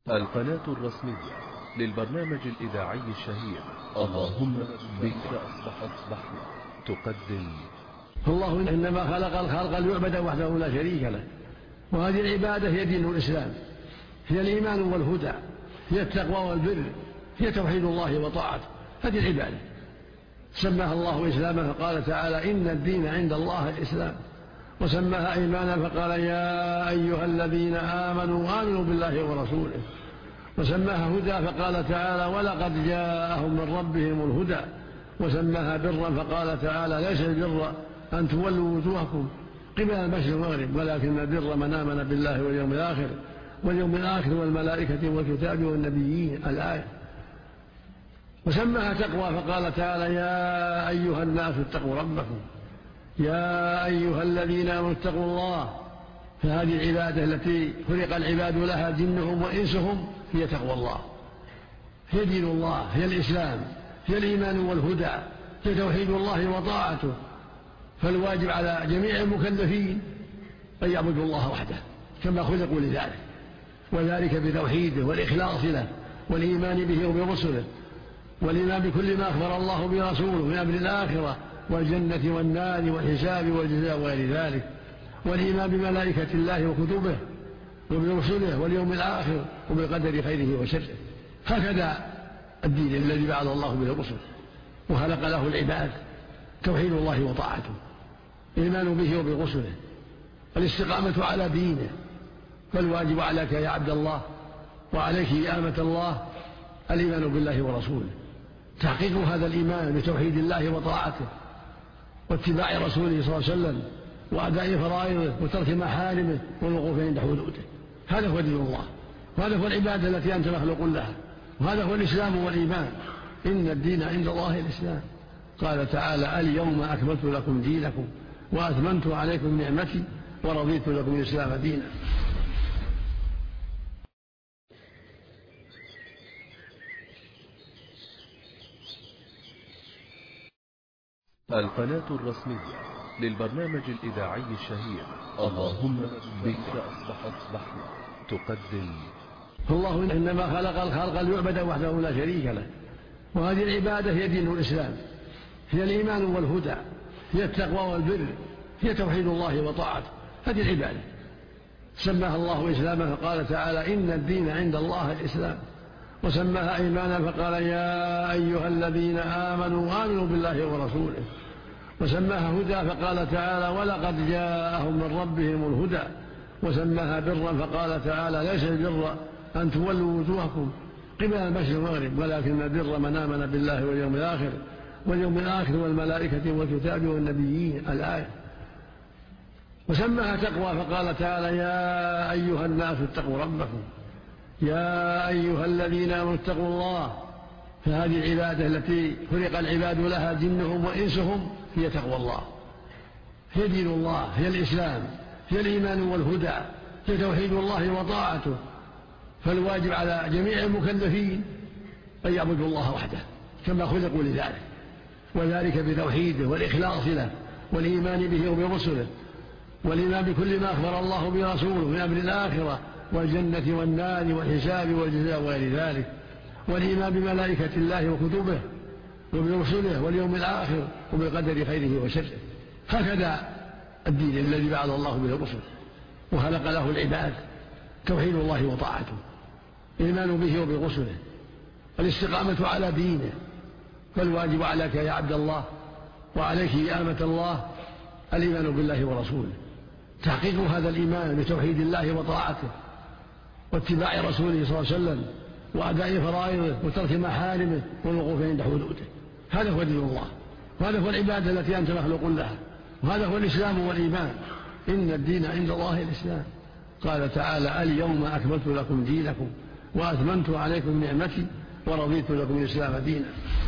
القناة الرسمية للبرنامج الإذاعي الشهير اللهم بك أصبحنا تقدم. الله إنما خلق الخلق ليعبد وحده لا شريك له، وهذه العبادة هي دين الإسلام، هي الإيمان والهدى، هي التقوى والبر، هي توحيد الله وطاعته. هذه العبادة سماها الله إسلاما، فقال تعالى إن الدين عند الله الإسلام، وسماها إيمانا فقال يا أيها الذين آمنوا بالله ورسوله، وسماها هدى فقال تعالى ولقد جاءهم من ربهم الهدى، وسماها برا فقال تعالى ليس البر أن تولوا وجوهكم قبل المشرق والمغرب ولكن البر من آمن بالله واليوم الآخر والملائكة والكتاب والنبيين الآية. وسماها تقوى فقال تعالى يا أيها الناس اتقوا ربكم يا أيها الذين آمنوا اتقوا الله. فهذه العبادة التي خلق العباد لها جنهم وإنسهم هي تقوى الله، هي دين الله، هي الإسلام، هي الإيمان والهدى، هي توحيد الله وطاعته. فالواجب على جميع المكلفين أن يعبدوا الله وحده كما خلقوا لذلك، وذلك بتوحيده والإخلاص له والإيمان به وبرسله، والإيمان بكل ما أخبر الله برسوله من أمر الآخرة والجنة والنار والحساب والجزاء وغير ذلك، والإيمان بملائكة الله وكتبه وبرسله واليوم الآخر وبقدر خيره وشره. هكذا الدين الذي بعث الله به الرسل وخلق له العباد، توحيد الله وطاعته، الإيمان به وبرسله، الاستقامة على دينه. فالواجب عليك يا عبد الله وعليك يا أمة الله الإيمان بالله ورسوله، تحقيق هذا الإيمان بتوحيد الله وطاعته واتباع رسوله صلى الله عليه وسلم وأداء فرائضه وترك محارمه والوقوف عند حدوده. هذا هو دين الله، وهذا هو العبادة التي أنت مخلوق لها، وهذا هو الإسلام والإيمان. إن الدين عند الله الإسلام. قال تعالى اليوم أكملت لكم دينكم وأتممت عليكم نعمتي ورضيت لكم الإسلام دينا. القناة الرسمية للبرنامج الإذاعي الشهير اللهم بك أصبحنا تقدم. الله إنما خلق الخلق ليعبد وحده لا شريك له، وهذه العبادة هي دين الإسلام، هي الإيمان والهدى، هي التقوى والبر، هي توحيد الله وطاعته. هذه العبادة سماها الله إسلاما فقال تعالى إن الدين عند الله الإسلام، وسماها إيمانا فقال يا أيها الذين آمنوا بالله ورسوله، وسماها هدى فقال تعالى ولقد جاءهم من ربهم الهدى، وسماها برا فقال تعالى ليس البر أن تولوا وجوهكم قبل المشرق والمغرب ولكن البر من آمن بالله واليوم الآخر والملائكة والكتاب والنبيين الآية. وسماها تقوى فقال تعالى يا أيها الناس اتقوا ربكم يا أيها الذين آمنوا اتقوا الله. فهذه العبادة التي خلق العباد لها جنهم وإنسهم هي تقوى الله، هي دين الله، هي الإسلام، هي الإيمان والهدى، هي توحيد الله وطاعته. فالواجب على جميع المكلفين أن يعبدوا الله وحده كما خلقوا لذلك، وذلك بتوحيده والإخلاص له والإيمان به وبرسله، والإيمان بكل ما أخبر الله برسوله من أمر الآخرة والجنة والنار والحساب والجزاء وغير ذلك، والإيمان بملائكة الله وكتبه وبرسله واليوم الآخر وبقدر خيره وشره. هكذا الدين الذي بعث الله به الرسل وخلق له العباد، توحيد الله وطاعته، الإيمان به وبرسله، الاستقامة على دينه. فالواجب عليك يا عبد الله وعليك يا أمة الله الإيمان بالله ورسوله، تحقيق هذا الإيمان بتوحيد الله وطاعته واتباع رسوله صلى الله عليه وسلم وأداء فرائضه وترك محارمه والوقوف عند حدوده. هذا هو دين الله، وهذا هو العبادة التي أنت مخلوق لها، وهذا هو الإسلام والإيمان. إن الدين عند الله الإسلام. قال تعالى اليوم أكملت لكم دينكم وأتممت عليكم نعمتي ورضيت لكم الإسلام دينا.